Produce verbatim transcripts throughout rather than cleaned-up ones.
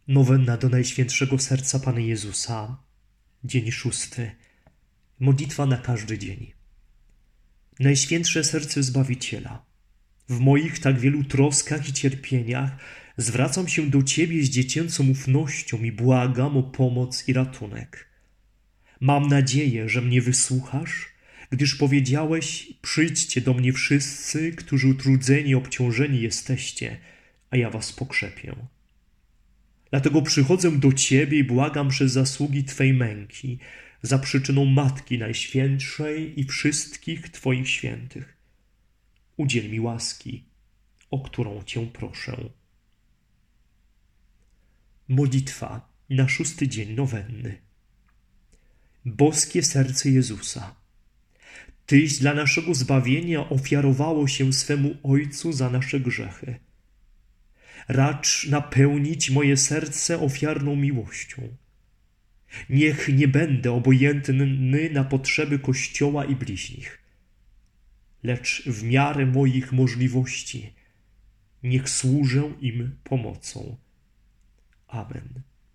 Nowenna do Najświętszego Serca Pana Jezusa, dzień szósty. Modlitwa na każdy dzień. Najświętsze Serce Zbawiciela, w moich tak wielu troskach i cierpieniach zwracam się do Ciebie z dziecięcą ufnością i błagam o pomoc i ratunek. Mam nadzieję, że mnie wysłuchasz, gdyż powiedziałeś: przyjdźcie do mnie wszyscy, którzy utrudzeni i obciążeni jesteście, a ja was pokrzepię. Dlatego przychodzę do Ciebie i błagam przez zasługi Twej męki, za przyczyną Matki Najświętszej i wszystkich Twoich świętych. Udziel mi łaski, o którą Cię proszę. Modlitwa na szósty dzień nowenny. Boskie Serce Jezusa, Tyś dla naszego zbawienia ofiarowało się swemu Ojcu za nasze grzechy. Racz napełnić moje serce ofiarną miłością. Niech nie będę obojętny na potrzeby Kościoła i bliźnich, lecz w miarę moich możliwości niech służę im pomocą. Amen.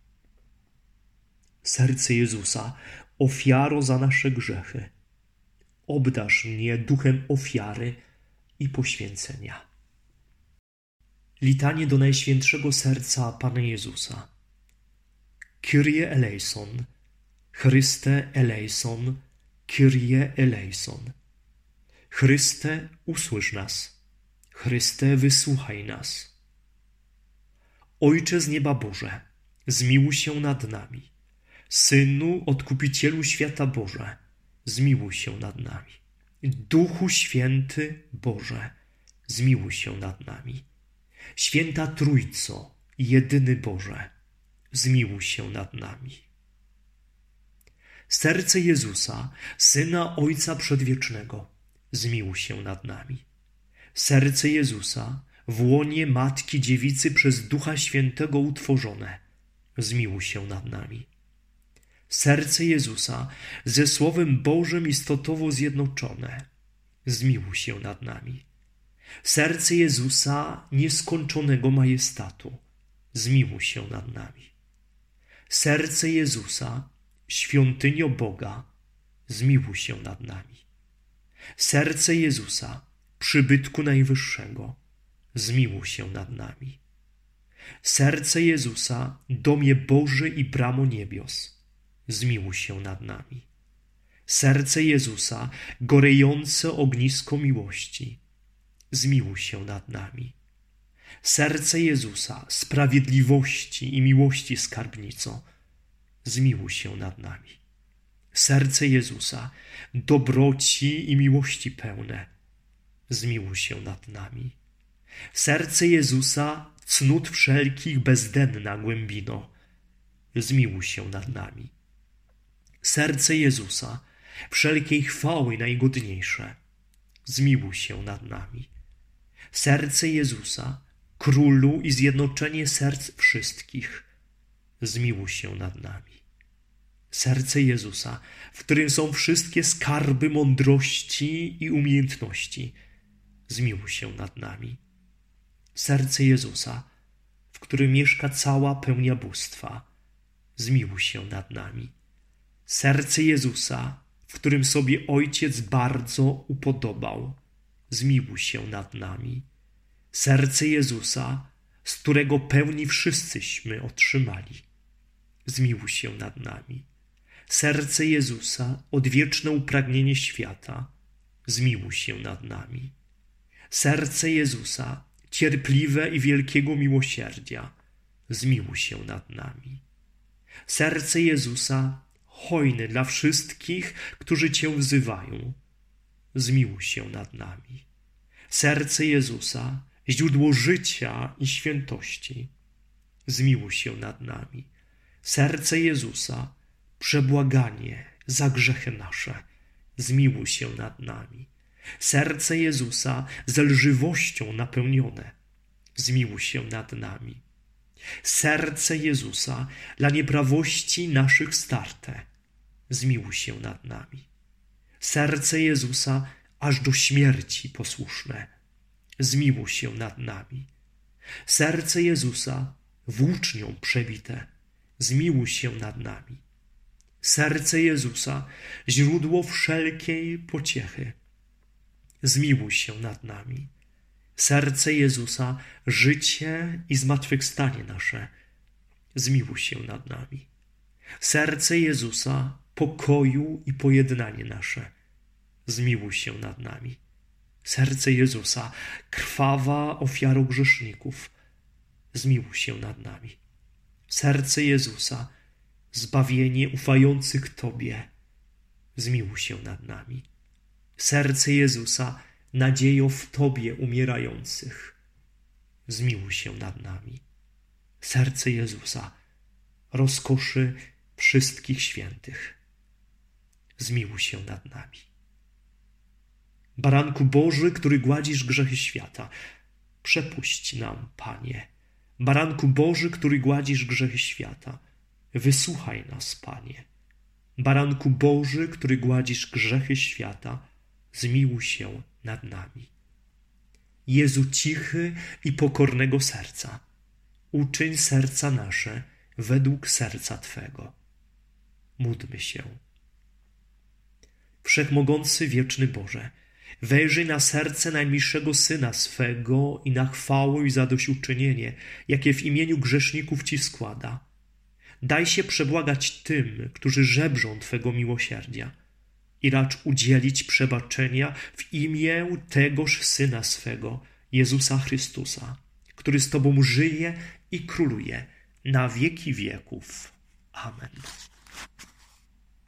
Serce Jezusa, ofiaro za nasze grzechy, obdarz mnie duchem ofiary i poświęcenia. Litanie do Najświętszego Serca Pana Jezusa. Kyrie eleison, Chryste eleison, Kyrie eleison. Chryste, usłysz nas. Chryste, wysłuchaj nas. Ojcze z nieba Boże, zmiłuj się nad nami. Synu, Odkupicielu świata Boże, zmiłuj się nad nami. Duchu Święty Boże, zmiłuj się nad nami. Święta Trójco, jedyny Boże, zmiłuj się nad nami. Serce Jezusa, Syna Ojca Przedwiecznego, zmiłuj się nad nami. Serce Jezusa, w łonie Matki Dziewicy przez Ducha Świętego utworzone, zmiłuj się nad nami. Serce Jezusa, ze Słowem Bożym istotowo zjednoczone, zmiłuj się nad nami. Serce Jezusa, nieskończonego majestatu, zmiłuj się nad nami. Serce Jezusa, świątynio Boga, zmiłuj się nad nami. Serce Jezusa, przybytku Najwyższego, zmiłuj się nad nami. Serce Jezusa, domie Boży i bramo niebios, zmiłuj się nad nami. Serce Jezusa, gorejące ognisko miłości, zmiłuj się nad nami. Serce Jezusa, sprawiedliwości i miłości skarbnico, zmiłuj się nad nami. Serce Jezusa, dobroci i miłości pełne, zmiłuj się nad nami. Serce Jezusa, cnót wszelkich bezdenna głębino, zmiłuj się nad nami. Serce Jezusa, wszelkiej chwały najgodniejsze, zmiłuj się nad nami. Serce Jezusa, Królu i zjednoczenie serc wszystkich, zmiłuj się nad nami. Serce Jezusa, w którym są wszystkie skarby mądrości i umiejętności, zmiłuj się nad nami. Serce Jezusa, w którym mieszka cała pełnia bóstwa, zmiłuj się nad nami. Serce Jezusa, w którym sobie Ojciec bardzo upodobał, zmiłuj się nad nami. Serce Jezusa, z którego pełni wszyscyśmy otrzymali, zmiłuj się nad nami. Serce Jezusa, odwieczne upragnienie świata, zmiłuj się nad nami. Serce Jezusa, cierpliwe i wielkiego miłosierdzia, zmiłuj się nad nami. Serce Jezusa, hojne dla wszystkich, którzy Cię wzywają, zmiłuj się nad nami. Serce Jezusa, źródło życia i świętości, zmiłuj się nad nami. Serce Jezusa, przebłaganie za grzechy nasze, zmiłuj się nad nami. Serce Jezusa, zelżywością napełnione, zmiłuj się nad nami. Serce Jezusa, dla nieprawości naszych starte, zmiłuj się nad nami. Serce Jezusa, aż do śmierci posłuszne, zmiłuj się nad nami. Serce Jezusa, włócznią przebite, zmiłuj się nad nami. Serce Jezusa, źródło wszelkiej pociechy, zmiłuj się nad nami. Serce Jezusa, życie i zmartwychwstanie nasze, zmiłuj się nad nami. Serce Jezusa, pokoju i pojednanie nasze, zmiłuj się nad nami. Serce Jezusa, krwawa ofiaro grzeszników, zmiłuj się nad nami. Serce Jezusa, zbawienie ufających Tobie, zmiłuj się nad nami. Serce Jezusa, nadziejo w Tobie umierających, zmiłuj się nad nami. Serce Jezusa, rozkoszy wszystkich świętych, zmiłuj się nad nami. Baranku Boży, który gładzisz grzechy świata, przepuść nam, Panie. Baranku Boży, który gładzisz grzechy świata, wysłuchaj nas, Panie. Baranku Boży, który gładzisz grzechy świata, zmiłuj się nad nami. Jezu cichy i pokornego serca, uczyń serca nasze według serca Twego. Módlmy się. Wszechmogący, wieczny Boże, wejrzyj na serce najmilszego Syna swego i na chwałę i zadośćuczynienie, jakie w imieniu grzeszników Ci składa. Daj się przebłagać tym, którzy żebrzą Twego miłosierdzia i racz udzielić przebaczenia w imię tegoż Syna swego, Jezusa Chrystusa, który z Tobą żyje i króluje na wieki wieków. Amen.